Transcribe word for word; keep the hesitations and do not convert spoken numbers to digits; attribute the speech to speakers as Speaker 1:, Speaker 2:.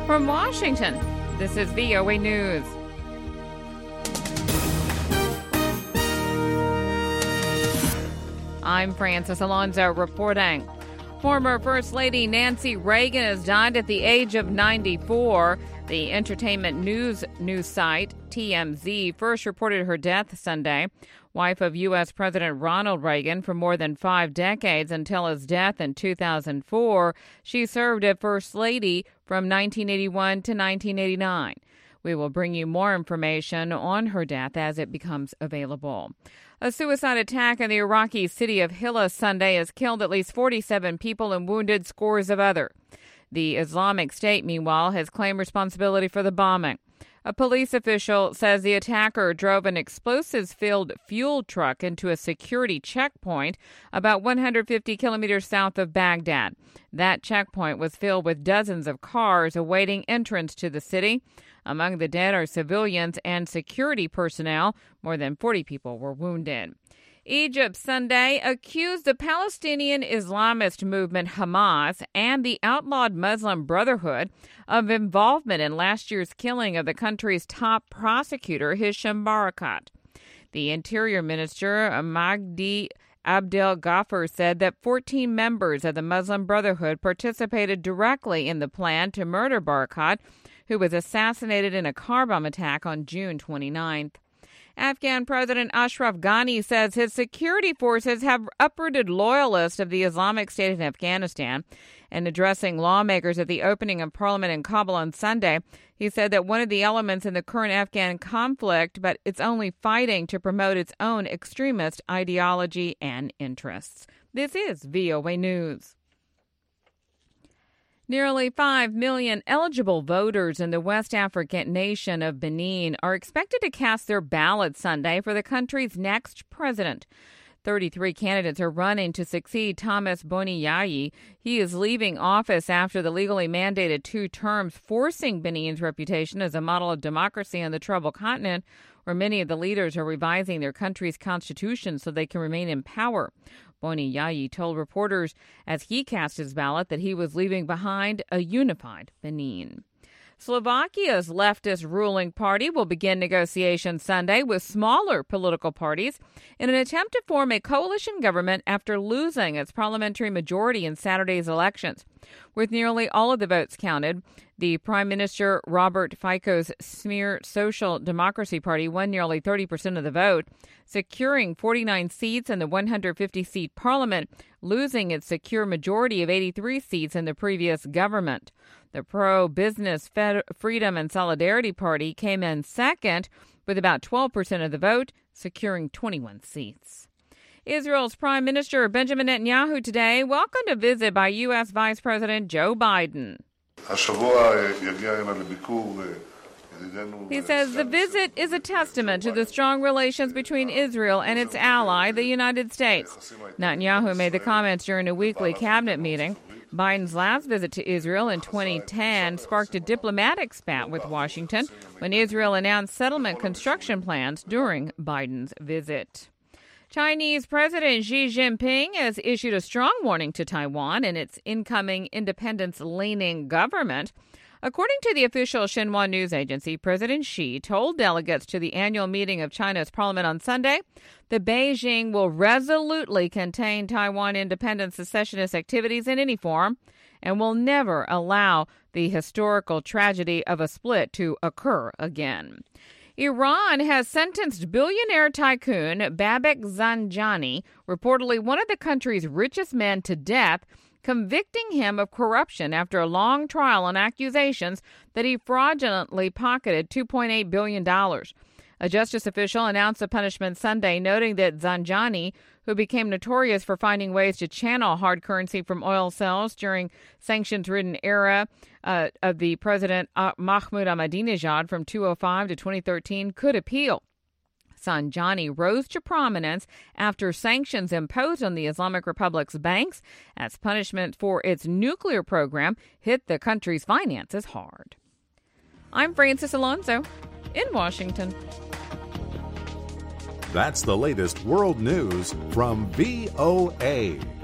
Speaker 1: From Washington, this is V O A News. I'm Francis Alonso reporting. Former First Lady Nancy Reagan has died at the age of ninety-four. The entertainment news news site T M Z first reported her death Sunday. Wife of U S. President Ronald Reagan for more than five decades until his death in two thousand four, she served as First Lady from nineteen eighty-one to nineteen eighty-nine. We will bring you more information on her death as it becomes available. A suicide attack in the Iraqi city of Hilla Sunday has killed at least forty-seven people and wounded scores of others. The Islamic State, meanwhile, has claimed responsibility for the bombing. A police official says the attacker drove an explosives-filled fuel truck into a security checkpoint about one hundred fifty kilometers south of Baghdad. That checkpoint was filled with dozens of cars awaiting entrance to the city. Among the dead are civilians and security personnel. More than forty people were wounded. Egypt Sunday accused the Palestinian Islamist movement Hamas and the outlawed Muslim Brotherhood of involvement in last year's killing of the country's top prosecutor, Hisham Barakat. The Interior Minister, Magdi Abdel Ghaffar, said that fourteen members of the Muslim Brotherhood participated directly in the plan to murder Barakat, who was assassinated in a car bomb attack on June twenty-ninth. Afghan President Ashraf Ghani says his security forces have uprooted loyalists of the Islamic State in Afghanistan. And addressing lawmakers at the opening of Parliament in Kabul on Sunday, he said that one of the elements in the current Afghan conflict, but it's only fighting to promote its own extremist ideology and interests. This is V O A News. Nearly five million eligible voters in the West African nation of Benin are expected to cast their ballot Sunday for the country's next president. thirty-three candidates are running to succeed Thomas Boni Yayi. He is leaving office after the legally mandated two terms, forcing Benin's reputation as a model of democracy on the troubled continent, where many of the leaders are revising their country's constitution so they can remain in power. Boni Yayi told reporters as he cast his ballot that he was leaving behind a unified Benin. Slovakia's leftist ruling party will begin negotiations Sunday with smaller political parties in an attempt to form a coalition government after losing its parliamentary majority in Saturday's elections. With nearly all of the votes counted, the Prime Minister Robert Fico's Smear Social Democracy Party won nearly thirty percent of the vote, securing forty-nine seats in the one hundred fifty seat parliament, losing its secure majority of eighty-three seats in the previous government. The Pro-Business Fed- Freedom and Solidarity Party came in second with about twelve percent of the vote, securing twenty-one seats. Israel's Prime Minister Benjamin Netanyahu today welcomed a visit by U S. Vice President Joe Biden. He says the visit is a testament to the strong relations between Israel and its ally, the United States. Netanyahu made the comments during a weekly cabinet meeting. Biden's last visit to Israel in twenty ten sparked a diplomatic spat with Washington when Israel announced settlement construction plans during Biden's visit. Chinese President Xi Jinping has issued a strong warning to Taiwan and its incoming independence-leaning government. According to the official Xinhua news agency, President Xi told delegates to the annual meeting of China's parliament on Sunday that Beijing will resolutely contain Taiwan independence secessionist activities in any form and will never allow the historical tragedy of a split to occur again. Iran has sentenced billionaire tycoon Babak Zanjani, reportedly one of the country's richest men, to death, convicting him of corruption after a long trial on accusations that he fraudulently pocketed two point eight billion dollars. A justice official announced the punishment Sunday, noting that Zanjani, who became notorious for finding ways to channel hard currency from oil sales during sanctions-ridden era uh, of the President uh, Mahmoud Ahmadinejad from two thousand five to twenty thirteen, could appeal. Zanjani rose to prominence after sanctions imposed on the Islamic Republic's banks as punishment for its nuclear program hit the country's finances hard. I'm Francis Alonso in Washington.
Speaker 2: That's the latest world news from V O A.